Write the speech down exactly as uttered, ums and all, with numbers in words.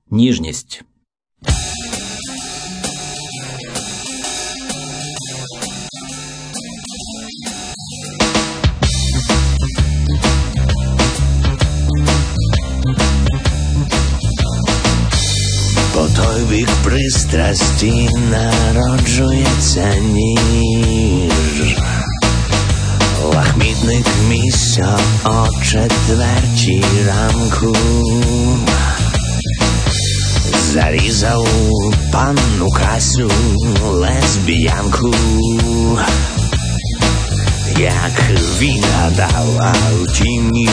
Ніжність. По той бік пристрасті народжується ніж. Лахмітник місця о четвертій ранку зарізав панну Касю, лесбіянку. Як він гадав, а втім